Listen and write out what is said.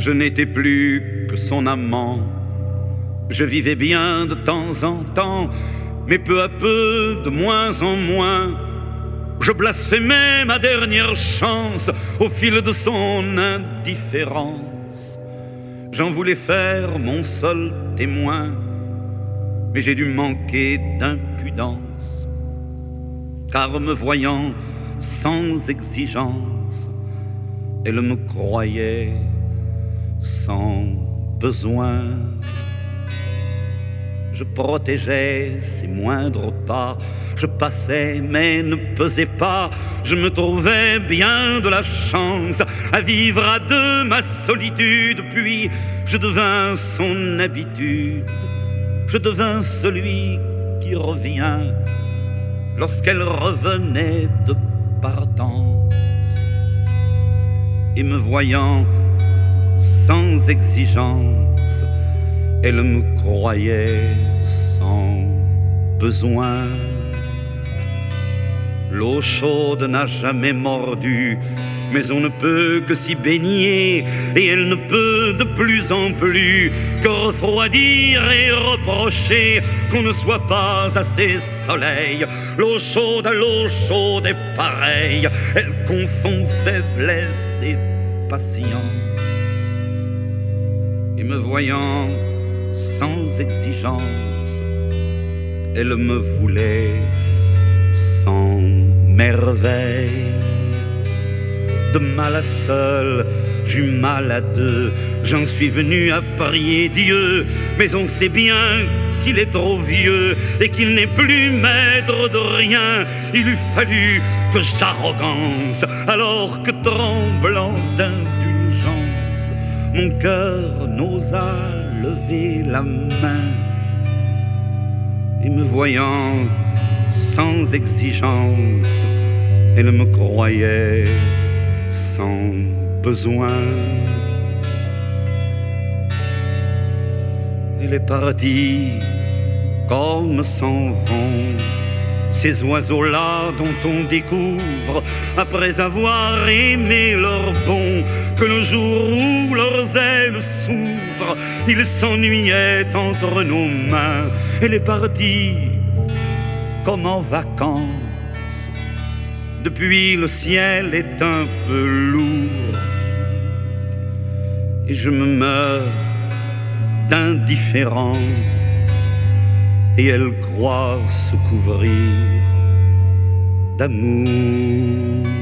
Je n'étais plus que son amant. Je vivais bien de temps en temps, mais peu à peu, de moins en moins, je blasphémais ma dernière chance au fil de son indifférence. J'en voulais faire mon seul témoin, mais j'ai dû manquer d'impudence, car me voyant sans exigence, elle me croyait sans besoin. Je protégeais ses moindres pas, je passais mais ne pesais pas. Je me trouvais bien de la chance à vivre à deux ma solitude. Puis je devins son habitude, je devins celui qui revient lorsqu'elle revenait de partance. Et me voyant sans exigence, elle me croyait sans besoin. L'eau chaude n'a jamais mordu, mais on ne peut que s'y baigner, et elle ne peut de plus en plus que refroidir et reprocher qu'on ne soit pas assez soleil. L'eau chaude à l'eau chaude est pareille, elle confond faiblesse et patience. Et me voyant sans exigence, elle me voulait sans merveille. De mal à seul, j'eus mal à deux, j'en suis venu à prier Dieu, mais on sait bien qu'il est trop vieux et qu'il n'est plus maître de rien. Il eût fallu que j'arrogance, alors que tremblant d'indulgence, mon cœur n'osa lever la main. Et me voyant sans exigence, elle me croyait sans besoin. Elle est partie comme s'en vont ces oiseaux-là dont on découvre, après avoir aimé leur bon, que le jour où leurs ailes s'ouvrent, ils s'ennuyaient entre nos mains. Elle est partie comme en vacances. Depuis, le ciel est un peu lourd et je me meurs d'indifférence, et elle croit se couvrir d'amour.